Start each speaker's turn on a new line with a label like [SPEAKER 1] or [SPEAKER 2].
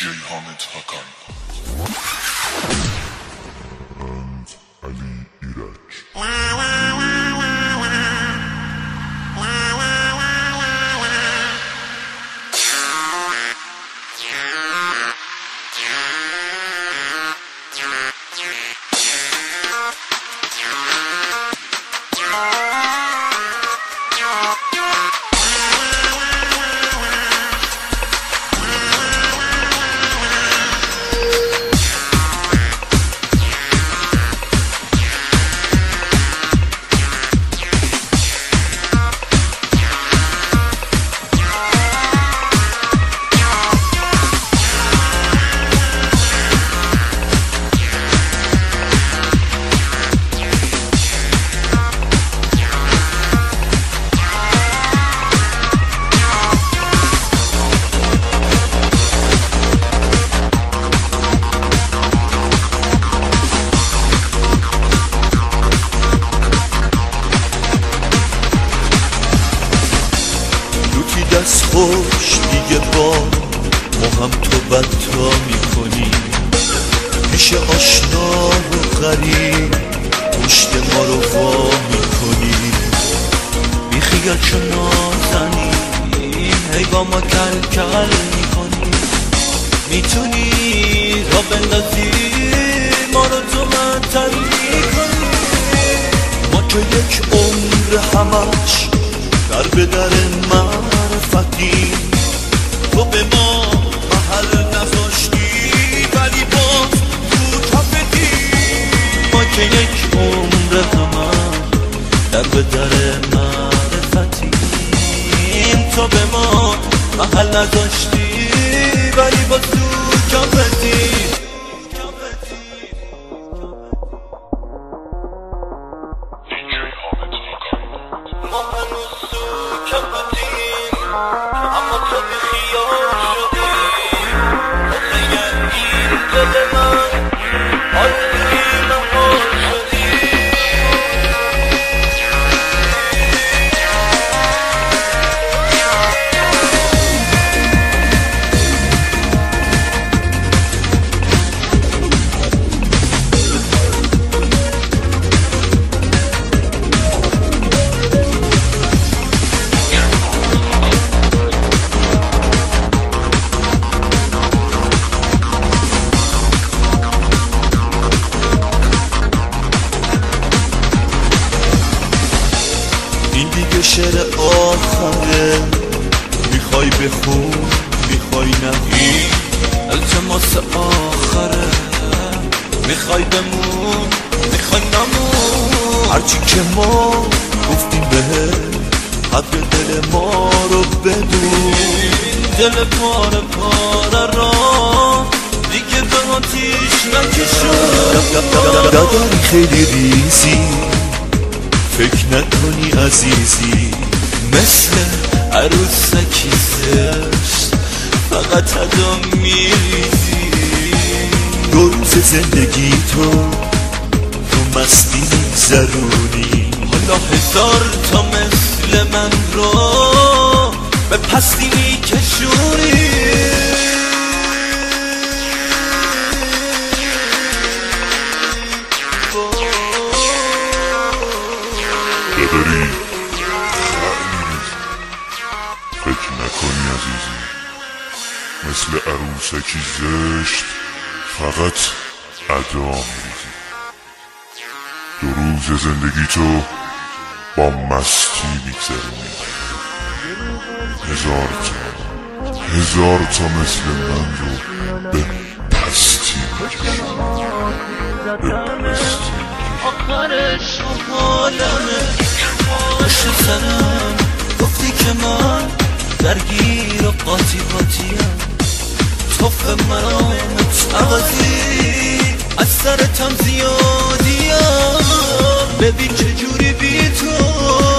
[SPEAKER 1] Hamid Hakan and Ali Iraj.
[SPEAKER 2] دست خوش دیگه با ما هم تو بدتا میکنی، پیش آشنا و غریب پشت ما رو وا میکنی، بی خیال چون نازنی هی با ما کل کل میکنی، میتونی را بندازی ما رو تو منتل میکنی، ما که یک عمر همش در به در معرفتی، تو به ما محل نذاشتی ولی باز تو کفتی، ما که یک عمر همش در به در معرفتی، تو به ما محل نذاشتی ولی باز تو کفتی. ما هنوز تو کفتیم اما تو بی خیال شدی، واسه این دل من آزی نهال شدی. این دیگه شعر آخره، میخوای بخون میخوای نگی، التماس آخره، میخوای بمون میخوای نمون، هرچی که ما گفتیم بهت حق دل ما رو بدون، دل پاره پاره را دیگه به آتیش نکشون، داداری خیلی ریزی فکر نکنی عزیزی، مثل عروسکی زشت فقط ادا میریزی، دو روز زندگی تو مستی میگذرونی، حالا هزار تا مثل من رو به پستی میکشونی.
[SPEAKER 1] داری فکر نکنی عزیزی، مثل عروسکی زشت فقط ادا میریزی، دو روز زندگی تو با مستی میگذرونی، هزار تا مثل من رو به پستی میکشونی، به پستی.
[SPEAKER 2] آخرش حالمه پشت سرم گفتی که من درگیر و قاطی قاطیم، توف مرامت عوضی از سرتم زیادیم، ببین چجوری بی تو